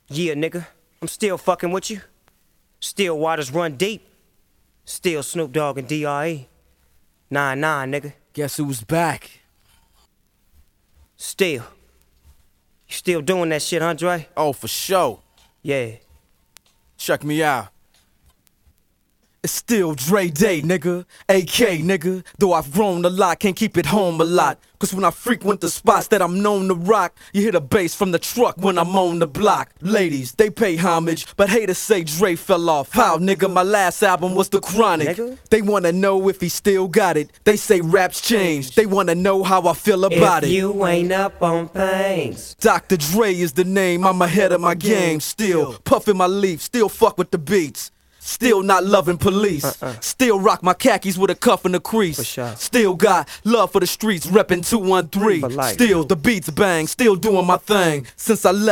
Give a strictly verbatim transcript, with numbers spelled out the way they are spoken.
Yeah, nigga, I'm still fucking with you. Still waters run deep. Still Snoop Dogg and D R E. Nine nine, nigga. Guess who's back? Still. You still doing that shit, Andre? Oh, for sure. Yeah. Check me out. It's still Dre Day, nigga. A K, nigga. Though I've grown a lot, can't keep it home a lot. Cause when I frequent the spots that I'm known to rock, you hear the bass from the truck when I'm on the block. Ladies, they pay homage, but haters say Dre fell off. How, nigga? My last album was The Chronic. Nigga? They wanna know if he still got it. They say raps changed. They wanna know how I feel about if it. you ain't up on things. Doctor Dre is the name, I'm ahead of my game. Still puffin' my leaf, still fuck with the beats. Still not loving police. Uh-uh. Still rock my khakis with a cuff and a crease. For sure. Still got love for the streets, reppin' two one three. For life. Still the beats bang, still doing my thing. Since I left